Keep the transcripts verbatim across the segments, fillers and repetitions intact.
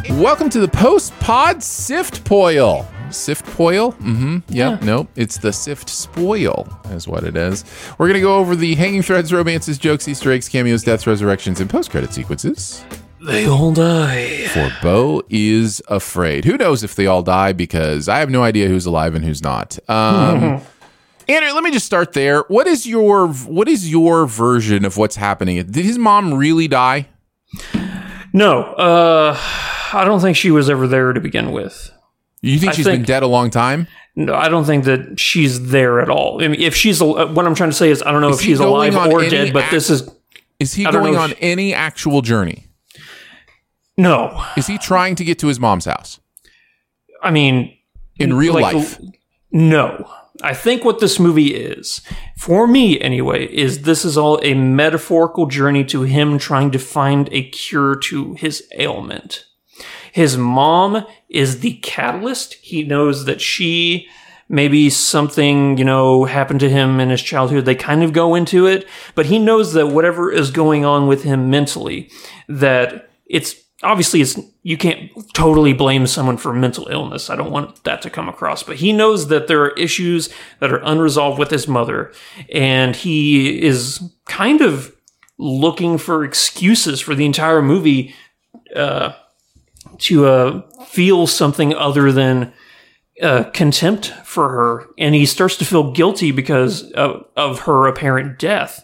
Welcome to the post-pod Sift Poil. Sift Poil? Mm-hmm. Yep. Yeah. Nope. It's the Sift Spoil is what it is. We're going to go over the hanging threads, romances, jokes, Easter eggs, cameos, deaths, resurrections, and post-credit sequences. They all die. For Beau is Afraid. Who knows if they all die, because I have no idea who's alive and who's not. Um, Andrew, let me just start there. What is your what is your version of what's happening? Did his mom really die? No. Uh, I don't think she was ever there to begin with. You think I she's think, been dead a long time? No, I don't think that she's there at all. I mean, if she's, what I'm trying to say is, I don't know is if she's alive or dead, but act- this is... Is he going on she, any actual journey? No. Is he trying to get to his mom's house? I mean... In real like, life? No. I think what this movie is, for me anyway, is this is all a metaphorical journey to him trying to find a cure to his ailment. His mom is the catalyst. He knows that she, maybe something, you know, happened to him in his childhood. They kind of go into it, but he knows that whatever is going on with him mentally, that it's obviously it's, you can't totally blame someone for mental illness. I don't want that to come across, but he knows that there are issues that are unresolved with his mother, and he is kind of looking for excuses for the entire movie, uh, to uh, feel something other than uh, contempt for her. And he starts to feel guilty because of, of her apparent death.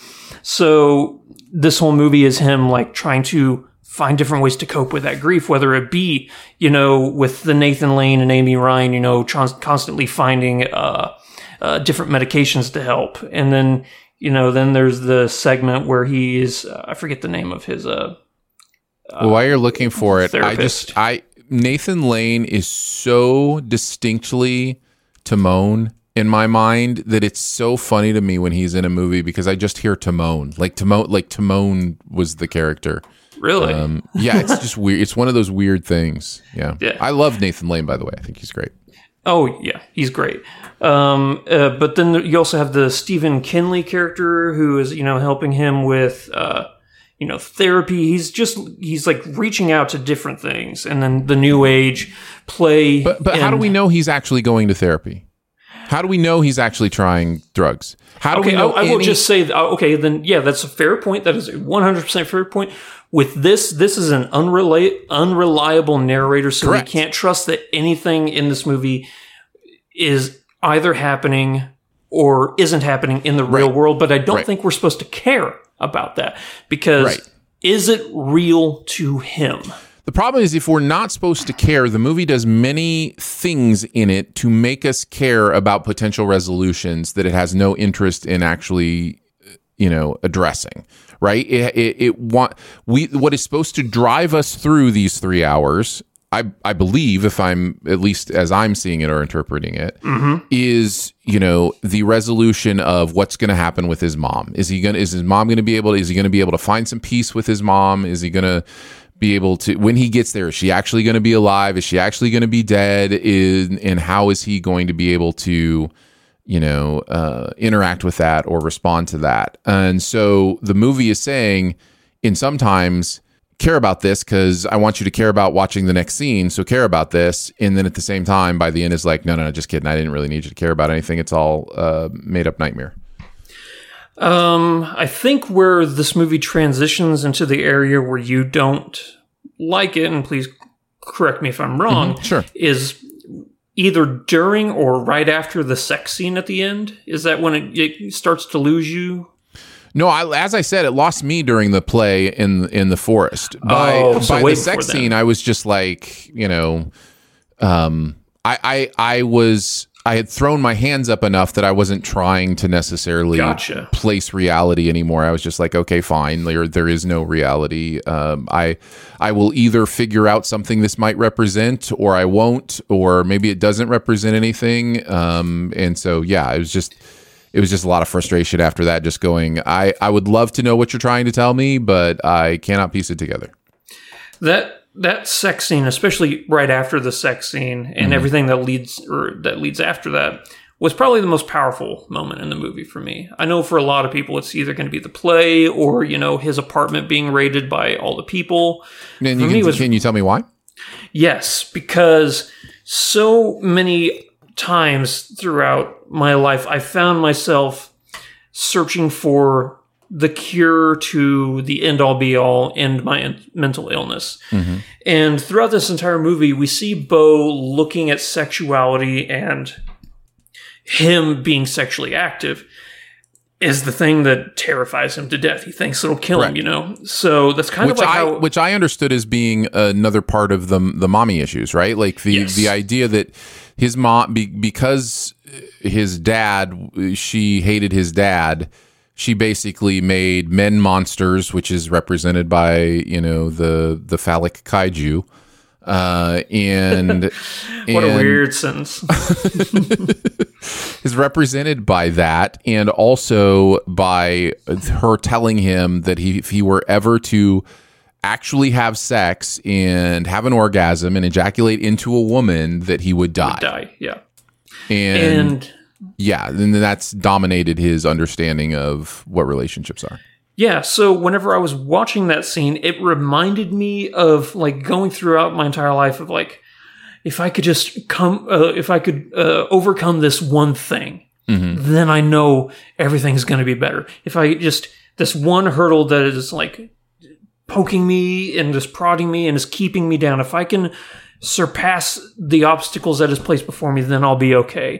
So this whole movie is him like trying to find different ways to cope with that grief, whether it be, you know, with the Nathan Lane and Amy Ryan, you know, trans- constantly finding uh, uh, different medications to help. And then, you know, then there's the segment where he's, uh, I forget the name of his, uh, Well, while you're looking for it, therapist. I just, I, Nathan Lane is so distinctly Timon in my mind that it's so funny to me when he's in a movie because I just hear Timon, like Timon, like Timon was the character. Really? Um, yeah, it's just weird. It's one of those weird things. Yeah. yeah. I love Nathan Lane, by the way. I think he's great. Oh, yeah. He's great. Um, uh, but then you also have the Stephen Kinley character who is, you know, helping him with, uh, you know, therapy. He's just, he's like reaching out to different things. And then the new age play. But, but how do we know he's actually going to therapy? How do we know he's actually trying drugs? How do okay, we know I, I any- will just say, that, okay, then, yeah, that's a fair point. That is a one hundred percent fair point. With this, this is an unrela- unreliable narrator, so Correct. we can't trust that anything in this movie is either happening or isn't happening in the real Right. world. But I don't Right. think we're supposed to care about that because Right. is it real to him? The problem is if we're not supposed to care, the movie does many things in it to make us care about potential resolutions that it has no interest in actually, you know, addressing. Right? It, it, it want we what is supposed to drive us through these three hours. I I believe, if I'm at least as I'm seeing it or interpreting it, Mm-hmm. is you know the resolution of what's going to happen with his mom. Is he gonna? Is his mom going to be able? To, is he going to be able to find some peace with his mom? Is he going to be able to when he gets there? Is she actually going to be alive? Is she actually going to be dead? Is and how is he going to be able to? you know, uh, interact with that or respond to that. And so the movie is saying, in sometimes, care about this because I want you to care about watching the next scene. So care about this. And then at the same time, by the end, is like, no, no, no, just kidding. I didn't really need you to care about anything. It's all uh, made up nightmare. Um, I think where this movie transitions into the area where you don't like it, and please correct me if I'm wrong, Mm-hmm, sure. is either during or right after the sex scene at the end. Is that when it, it starts to lose you? No, I, as I said, it lost me during the play in in the forest. By, Oh, so by way the sex before then. scene, I was just like, you know, um, I, I I was I had thrown my hands up enough that I wasn't trying to necessarily Gotcha. place reality anymore. I was just like, okay, fine. There there is no reality. Um, I I will either figure out something this might represent, or I won't, or maybe it doesn't represent anything. Um, and so yeah, it was just. It was just a lot of frustration after that, just going, I, I would love to know what you're trying to tell me, but I cannot piece it together. That that sex scene, especially right after the sex scene and Mm-hmm. everything that leads or that leads after that, was probably the most powerful moment in the movie for me. I know for a lot of people, it's either going to be the play or, you know, his apartment being raided by all the people. And For you me, can, it was- can you tell me why? Yes, because so many times throughout my life, I found myself searching for the cure to the end-all be-all and my in- mental illness. Mm-hmm. And throughout this entire movie, we see Bo looking at sexuality and him being sexually active is the thing that terrifies him to death. He thinks it'll kill Correct. him, you know? So that's kind which of like I, how... Which I understood as being another part of the the mommy issues, right? Like the, Yes. the idea that his mom, be, because his dad, she hated his dad, she basically made men monsters, which is represented by, you know, the, the phallic kaiju. Uh, and what and a weird sentence. is represented by that, and also by her telling him that he, if he were ever to actually have sex and have an orgasm and ejaculate into a woman, that he would die. Would die, yeah. And, And yeah, and that's dominated his understanding of what relationships are. yeah, so whenever I was watching that scene, it reminded me of like going throughout my entire life of like, if I could just come, uh, if I could uh, overcome this one thing, mm-hmm. then I know everything's going to be better. If I just, this one hurdle that is like poking me and just prodding me and is keeping me down, if I can surpass the obstacles that is placed before me, then I'll be okay.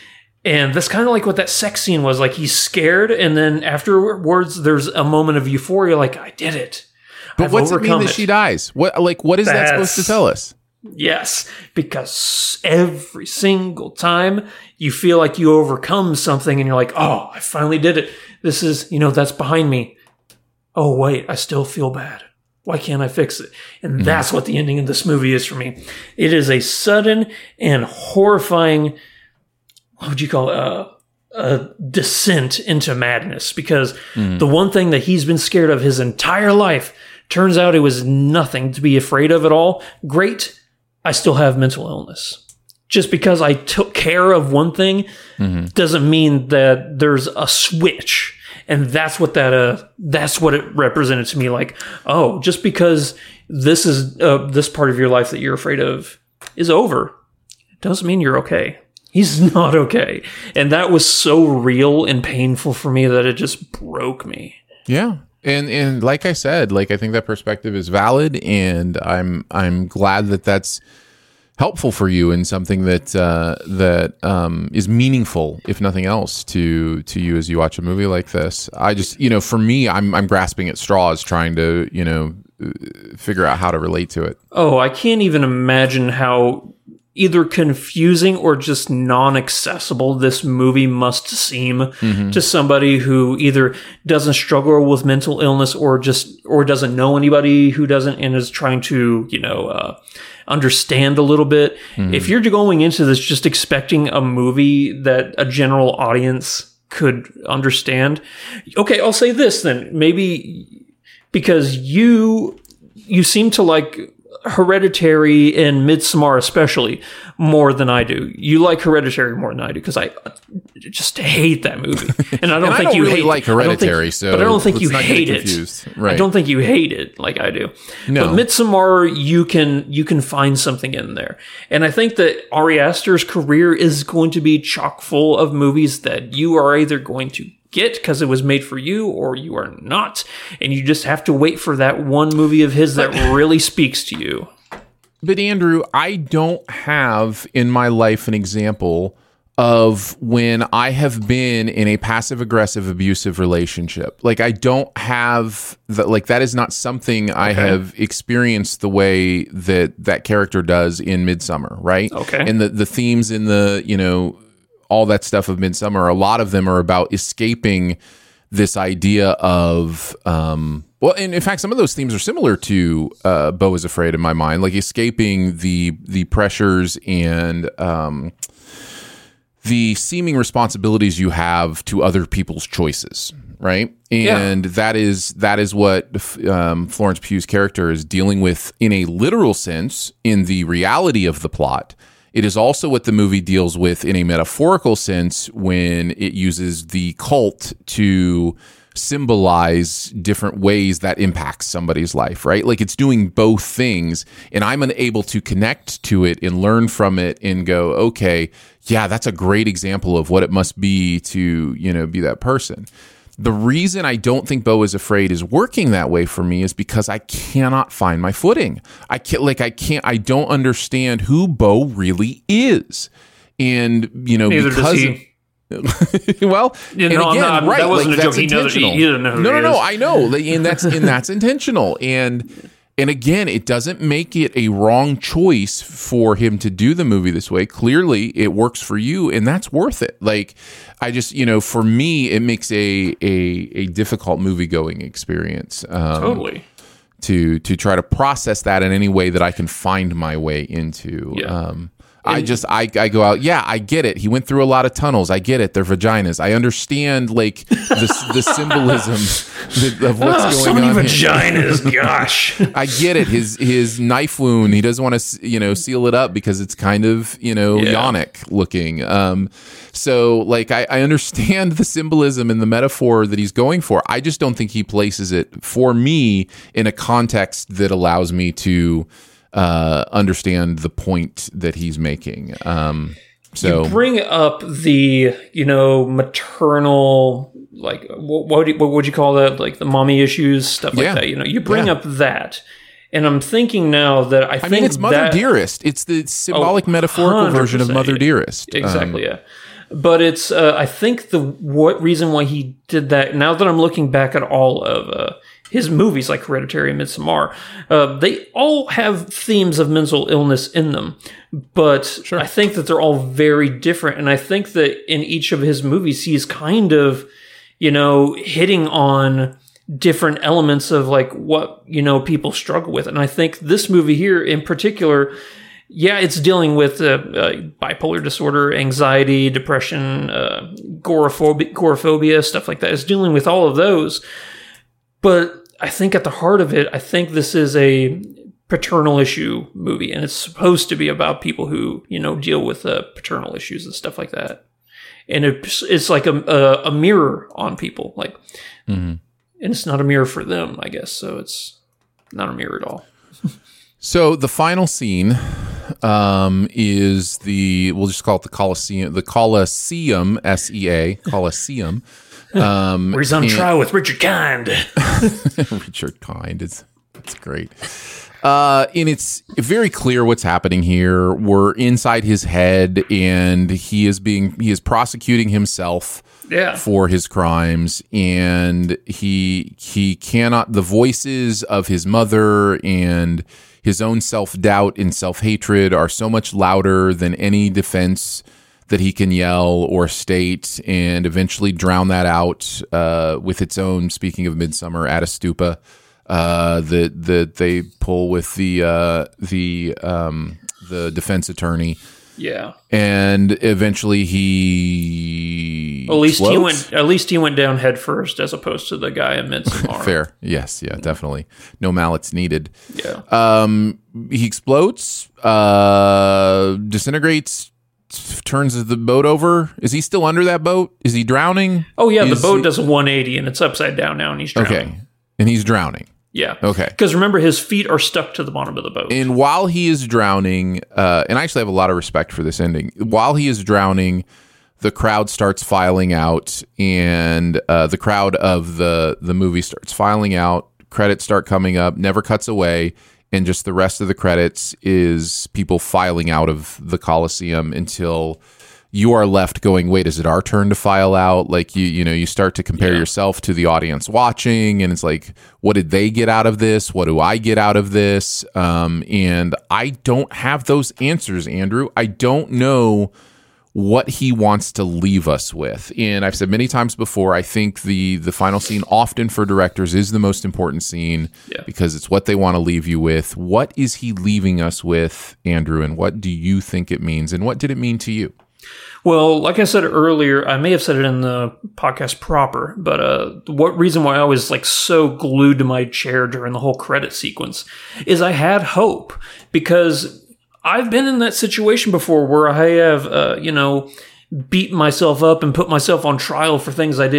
And that's kind of like what that sex scene was. Like, he's scared, and then afterwards, there's a moment of euphoria, like, I did it. But I've what's it mean overcome that it. she dies? What, like, what is that supposed to That's- tell us? Yes, because every single time you feel like you overcome something, and you're like, oh, I finally did it. This is, you know, that's behind me. Oh, wait, I still feel bad. Why can't I fix it? And mm-hmm. that's what the ending of this movie is for me. It is a sudden and horrifying, what would you call it? Uh, a descent into madness, because mm. the one thing that he's been scared of his entire life turns out it was nothing to be afraid of at all. Great. I still have mental illness. Just because I took care of one thing mm-hmm. doesn't mean that there's a switch. And that's what that, uh, that's what it represented to me. Like, oh, just because this is, uh, this part of your life that you're afraid of is over, it doesn't mean you're okay. He's not okay. And that was so real and painful for me that it just broke me. Yeah. And and like I said, like I think that perspective is valid, and I'm I'm glad that that's helpful for you and something that uh, that um, is meaningful, if nothing else, to to you as you watch a movie like this. I just, you know, for me, I'm I'm grasping at straws, trying to, you know, figure out how to relate to it. Oh, I can't even imagine how either confusing or just non-accessible this movie must seem mm-hmm. to somebody who either doesn't struggle with mental illness or just or doesn't know anybody who doesn't and is trying to, you know, uh, understand a little bit. Mm-hmm. If you're going into this just expecting a movie that a general audience could understand, okay, I'll say this then. Maybe because you you seem to like Hereditary and Midsommar especially more than I do. You like Hereditary more than I do because I just hate that movie, and I don't and think I don't you really hate like Hereditary. Think, so, but I don't think you not hate get it. confused. Right. I don't think you hate it like I do. No. But Midsommar, you can you can find something in there, and I think that Ari Aster's career is going to be chock full of movies that you are either going to get because it was made for you, or you are not, and you just have to wait for that one movie of his that really speaks to you. But Andrew, I don't have in my life an example of when I have been in a passive aggressive abusive relationship. Like I don't have that. Like that is not something I Okay. have experienced the way that that character does in Midsommar, right? Okay. And the the themes in the, you know, all that stuff of Midsommar, a lot of them are about escaping this idea of, um, well, and in fact, some of those themes are similar to uh, Beau is Afraid in my mind, like escaping the the pressures and um, the seeming responsibilities you have to other people's choices, right? And yeah. that is that is what um, Florence Pugh's character is dealing with in a literal sense in the reality of the plot. It is also what the movie deals with in a metaphorical sense when it uses the cult to symbolize different ways that impacts somebody's life, right? Like it's doing both things, and I'm unable to connect to it and learn from it and go, okay, yeah, that's a great example of what it must be to, you know, be that person. The reason I don't think Beau is Afraid is working that way for me is because I cannot find my footing. I can't, like, I can't, I don't understand who Beau really is. And, you know, Neither because does he. Of, well, You and know, I'm again, not- right, that wasn't like, a joke. that's He knows that he- intentional. he doesn't know who no, he no, no, is. I know, like, and that's and that's intentional. And and again, it doesn't make it a wrong choice for him to do the movie this way. Clearly, it works for you, and that's worth it. Like, I just, you know, for me, it makes a a, a difficult movie going experience. Um, Totally. To to try to process that in any way that I can find my way into. Yeah. Um, I just I, I go out. Yeah, I get it. He went through a lot of tunnels. I get it. They're vaginas. I understand like the the symbolism that- of what's Oh, going so many on. here. vaginas. Gosh. I get it. His his knife wound. He doesn't want to you know seal it up because it's kind of you know Yeah. yonic looking. Um, so like I, I understand the symbolism and the metaphor that he's going for. I just don't think he places it for me in a context that allows me to uh, understand the point that he's making. Um, so You bring up the, you know, maternal, like, what, what, do you- what would you call that? Like the mommy issues, stuff like Yeah. that. You know, you bring Yeah. up that. And I'm thinking now that I, I think mean, it's Mother that, Dearest. It's the symbolic, Oh, metaphorical version of one hundred percent. Mother Dearest. Um, Exactly, yeah. But it's, uh, I think the what reason why he did that, now that I'm looking back at all of uh, his movies like Hereditary and Midsommar, uh, they all have themes of mental illness in them. But I think that they're all very different. And I think that in each of his movies, he's kind of, you know, hitting on different elements of like what, you know, people struggle with. And I think this movie here in particular, yeah, it's dealing with uh, uh, bipolar disorder, anxiety, depression, uh, agoraphobia, agoraphobia, stuff like that. It's dealing with all of those. But I think at the heart of it, I think this is a paternal issue movie, and it's supposed to be about people who, you know, deal with uh, paternal issues and stuff like that. And it's, it's like a, a, a mirror on people, like, Mm-hmm. and it's not a mirror for them, I guess. So it's not a mirror at all. So the final scene um, is the, we'll just call it the Colosseum, the Colosseum, S E A, Colosseum. Um, Where he's on trial with Richard Kind. Richard Kind is, that's great. Uh, and it's very clear what's happening here. We're inside his head, and he is being, he is prosecuting himself Yeah. for his crimes, and he he cannot, the voices of his mother and his own self-doubt and self-hatred are so much louder than any defense that he can yell or state, and eventually drown that out uh, with its own, speaking of Midsummer, at a stupa uh, that that they pull with the uh, the um, the defense attorney. Yeah. And eventually he At least he explodes? went. At least he went down head first, as opposed to the guy in Midsommar. Fair. Yes. Yeah. Definitely. No mallets needed. Yeah. Um. He explodes. Uh. Disintegrates. Turns the boat over. Is he still under that boat? Is he drowning? Oh yeah, the Is boat he- does a one eighty and it's upside down now, and he's drowning. Okay. And he's drowning. Yeah. Okay. Because remember, his feet are stuck to the bottom of the boat. And while he is drowning, uh, and I actually have a lot of respect for this ending. While he is drowning, the crowd starts filing out, and uh, the crowd of the the movie starts filing out. Credits start coming up. Never cuts away, and just the rest of the credits is people filing out of the Coliseum until you are left going, wait, is it our turn to file out? Like, you you know, you start to compare Yeah. yourself to the audience watching, and it's like, what did they get out of this? What do I get out of this? Um, and I don't have those answers, Andrew. I don't know what he wants to leave us with. And I've said many times before, I think the the final scene often for directors is the most important scene Yeah. because it's what they want to leave you with. What is he leaving us with, Andrew? And what do you think it means? And what did it mean to you? Well, like I said earlier, I may have said it in the podcast proper, but uh, what reason why I was like so glued to my chair during the whole credit sequence is I had hope, because I've been in that situation before where I have, uh, you know, beat myself up and put myself on trial for things I did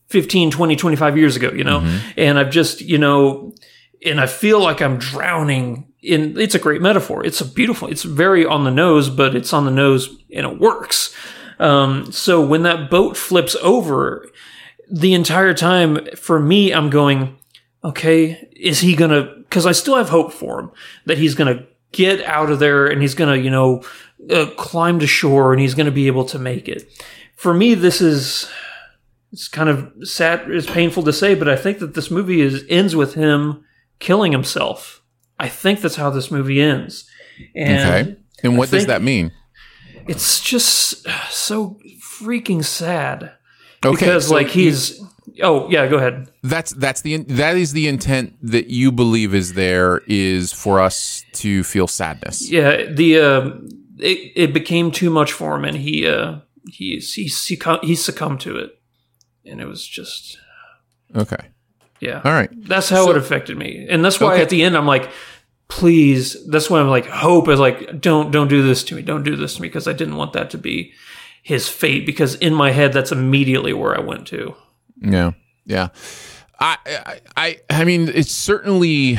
fifteen, twenty, twenty-five years ago, you know? Mm-hmm. And I've just, you know, and I feel like I'm drowning in, it's a great metaphor. It's a beautiful, it's very on the nose, but it's on the nose and it works. Um, so when that boat flips over, the entire time for me, I'm going, okay, is he going to, because I still have hope for him that he's going to get out of there and he's going to, you know, uh, climb to shore and he's going to be able to make it. For me, this is, it's kind of sad, it's painful to say, but I think that this movie is ends with him killing himself. I think that's how this movie ends. And okay. And what does that mean? It's just so freaking sad. Okay. Because so like he's you, oh yeah, go ahead. That's that's the that is the intent that you believe is there is for us to feel sadness. Yeah, the uh, it it became too much for him and he uh he he he succumbed to it. And it was just okay. Yeah. All right. That's how so, it affected me. And that's why okay. at the end I'm like, please, that's why I'm like, hope is like, don't don't do this to me. Don't do this to me because I didn't want that to be his fate because in my head that's immediately where I went to. Yeah. Yeah. I I I, I mean it's certainly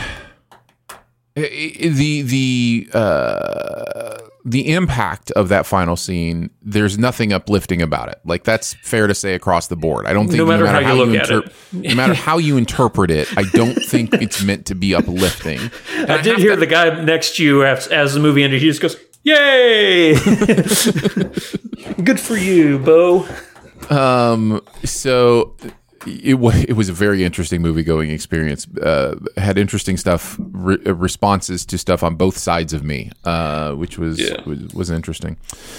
the the uh the impact of that final scene, there's nothing uplifting about it. Like that's fair to say across the board. I don't think no matter, no matter how, how you look you inter- at it, no matter how you interpret it, I don't think it's meant to be uplifting. And I, I did hear to, the guy next to you as, as the movie ended. He just goes, "Yay, good for you, Bo." Um. So. It, it was a very interesting movie going experience. Uh, had interesting stuff, re- responses to stuff on both sides of me, uh, which was, yeah. was was interesting.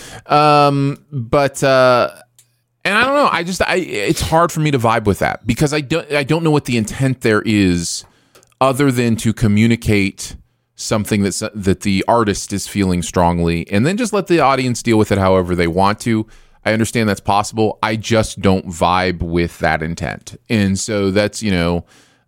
Um, but uh, and I don't know. I just I it's hard for me to vibe with that because I don't I don't know what the intent there is, other than to communicate something that's that the artist is feeling strongly, and then just let the audience deal with it however they want to. I understand that's possible. I just don't vibe with that intent. And so that's, you know,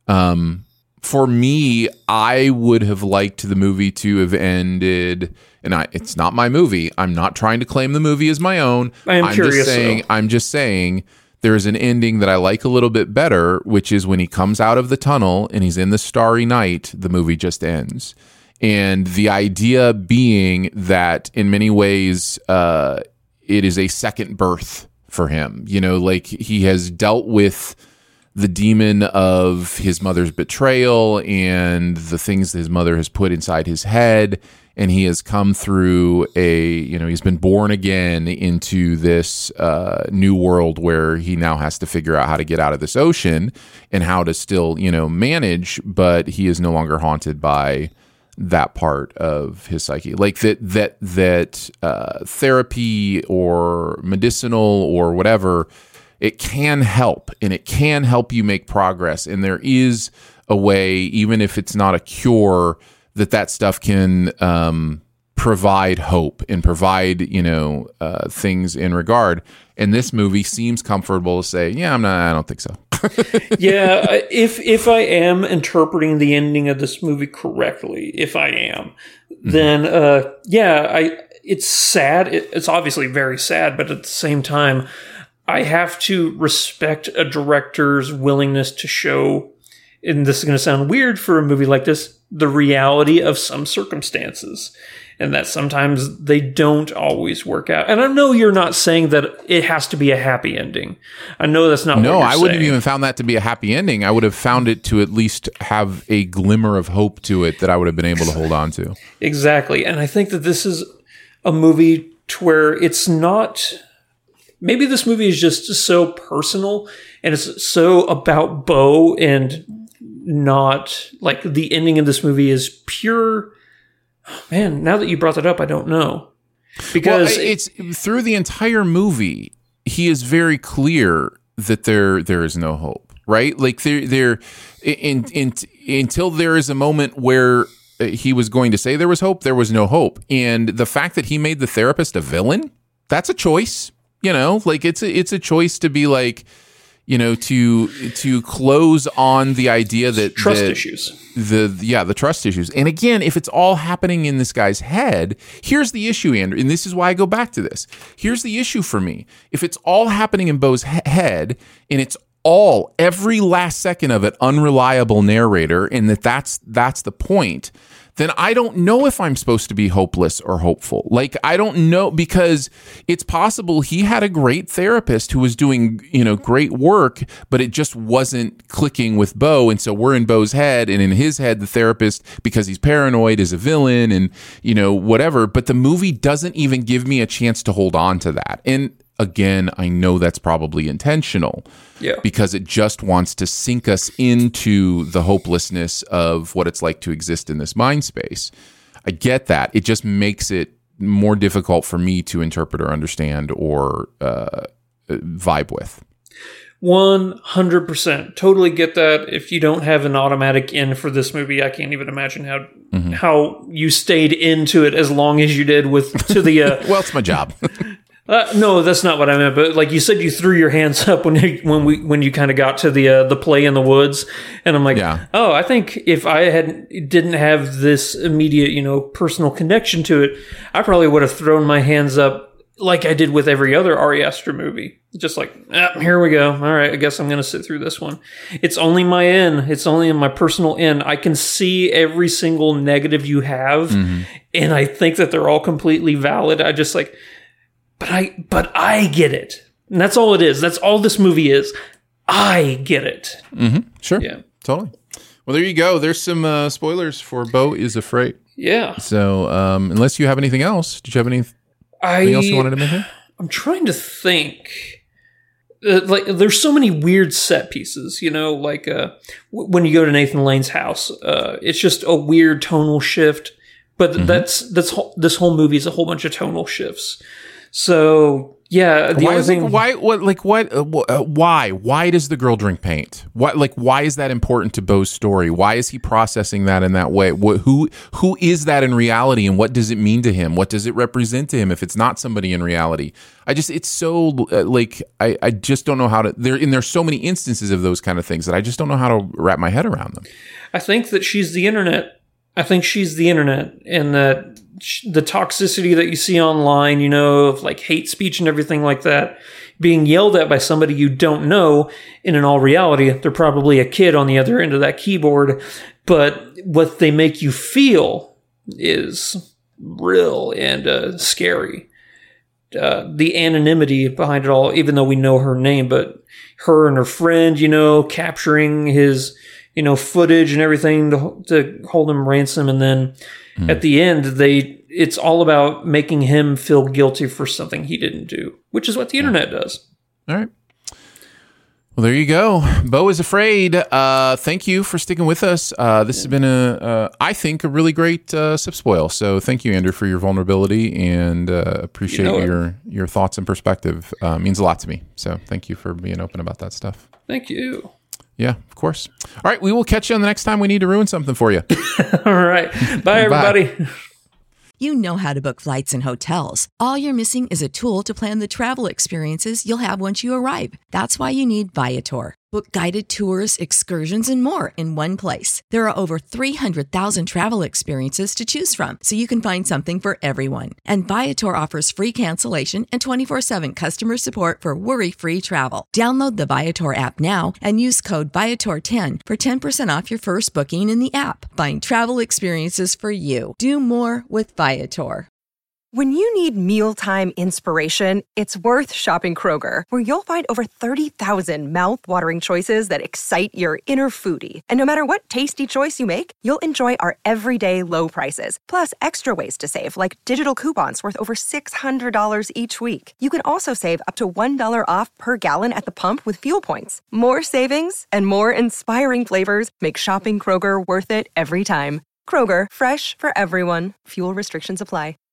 um, for me, I would have liked the movie to have ended, and I, it's not my movie. I'm not trying to claim the movie as my own. I am I'm curious. Just saying, I'm just saying there's an ending that I like a little bit better, which is when he comes out of the tunnel and he's in the starry night, the movie just ends. And the idea being that in many ways, uh, it is a second birth for him. You know, like he has dealt with the demon of his mother's betrayal and the things that his mother has put inside his head. And he has come through a, you know, he's been born again into this uh, new world where he now has to figure out how to get out of this ocean and how to still, you know, manage, but he is no longer haunted by that part of his psyche, like that that that uh, therapy or medicinal or whatever, it can help and it can help you make progress. And there is a way, even if it's not a cure, that that stuff can um, provide hope and provide, you know, uh, things in regard. And this movie seems comfortable to say, yeah, I'm not. I don't think so. Yeah, if if I am interpreting the ending of this movie correctly, if I am, mm-hmm. then uh, yeah, I it's sad. It, it's obviously very sad, but at the same time, I have to respect a director's willingness to show. And this is going to sound weird for a movie like this, the reality of some circumstances. And that sometimes they don't always work out. And I know you're not saying that it has to be a happy ending. I know that's not no, what you're I wouldn't saying. have even found that to be a happy ending. I would have found it to at least have a glimmer of hope to it that I would have been able to hold on to. Exactly. And I think that this is a movie to where it's not... Maybe this movie is just so personal and it's so about Bo and not... Like, the ending of this movie is pure... Man, now that you brought that up, I don't know. Because well, it's through the entire movie, he is very clear that there there is no hope, right? Like there there in, in, until there is a moment where he was going to say there was hope, there was no hope. And the fact that he made the therapist a villain, that's a choice, you know? Like it's a, it's a choice to be like, you know, to to close on the idea that trust that issues. The yeah, the trust issues. And again, if it's all happening in this guy's head, here's the issue, Andrew, and this is why I go back to this. Here's the issue for me. If it's all happening in Bo's he- head and it's all, every last second of it, unreliable narrator, and that that's that's the point, then I don't know if I'm supposed to be hopeless or hopeful. Like, I don't know, because it's possible he had a great therapist who was doing, you know, great work, but it just wasn't clicking with Bo. And so we're in Bo's head, and in his head, the therapist, because he's paranoid, is a villain and, you know, whatever. But the movie doesn't even give me a chance to hold on to that. And again, I know that's probably intentional. Yeah. Because it just wants to sink us into the hopelessness of what it's like to exist in this mind space. I get that. It just makes it more difficult for me to interpret or understand or uh, vibe with. one hundred percent. Totally get that. If you don't have an automatic in for this movie, I can't even imagine how mm-hmm. how you stayed into it as long as you did with to the... Uh, well, it's my job. Uh, no, that's not what I meant. But like you said, you threw your hands up when you, when we when you kind of got to the uh, the play in the woods, and I'm like, yeah. oh, I think if I had didn't have this immediate, you know, personal connection to it, I probably would have thrown my hands up like I did with every other Ari Aster movie. Just like, ah, here we go. All right, I guess I'm going to sit through this one. It's only my in. It's only in my personal in. I can see every single negative you have, mm-hmm. and I think that they're all completely valid. I just like. But I, but I get it. And that's all it is. That's all this movie is. I get it. Mm-hmm. Sure. Yeah. Totally. Well, there you go. There's some uh, spoilers for Beau is Afraid. Yeah. So, um, unless you have anything else, did you have any, I, anything else you wanted to mention? I'm trying to think. Uh, like, there's so many weird set pieces, you know, like uh, w- when you go to Nathan Lane's house, uh, it's just a weird tonal shift. But mm-hmm. that's that's this whole movie is a whole bunch of tonal shifts. So yeah, the why only is thing, it, why what like what uh, why why does the girl drink paint? What like why is that important to Beau's story? Why is he processing that in that way? What, who who is that in reality, and what does it mean to him? What does it represent to him if it's not somebody in reality? I just it's so uh, like I, I just don't know how to there and there's so many instances of those kind of things that I just don't know how to wrap my head around them. I think that she's the internet. I think she's the internet, and that the toxicity that you see online, you know, of like hate speech and everything like that, being yelled at by somebody you don't know, and in all reality, they're probably a kid on the other end of that keyboard. But what they make you feel is real and uh, scary. Uh, the anonymity behind it all, even though we know her name, but her and her friend, you know, capturing his, you know, footage and everything to, to hold him ransom. And then mm. at the end, they it's all about making him feel guilty for something he didn't do, which is what the internet does. All right. Well, there you go. Beau is Afraid. Uh, thank you for sticking with us. Uh, this yeah. has been, a, uh, I think, a really great uh, sip spoil. So thank you, Andrew, for your vulnerability, and uh, appreciate you know your, your thoughts and perspective. Uh, it means a lot to me. So thank you for being open about that stuff. Thank you. Yeah, of course. All right, we will catch you on the next time we need to ruin something for you. All right. Bye, everybody. Bye. You know how to book flights and hotels. All you're missing is a tool to plan the travel experiences you'll have once you arrive. That's why you need Viator. Book guided tours, excursions, and more in one place. There are over three hundred thousand travel experiences to choose from, so you can find something for everyone. And Viator offers free cancellation and twenty-four seven customer support for worry-free travel. Download the Viator app now and use code Viator ten for ten percent off your first booking in the app. Find travel experiences for you. Do more with Viator. When you need mealtime inspiration, it's worth shopping Kroger, where you'll find over thirty thousand mouth-watering choices that excite your inner foodie. And no matter what tasty choice you make, you'll enjoy our everyday low prices, plus extra ways to save, like digital coupons worth over six hundred dollars each week. You can also save up to one dollar off per gallon at the pump with fuel points. More savings and more inspiring flavors make shopping Kroger worth it every time. Kroger, fresh for everyone. Fuel restrictions apply.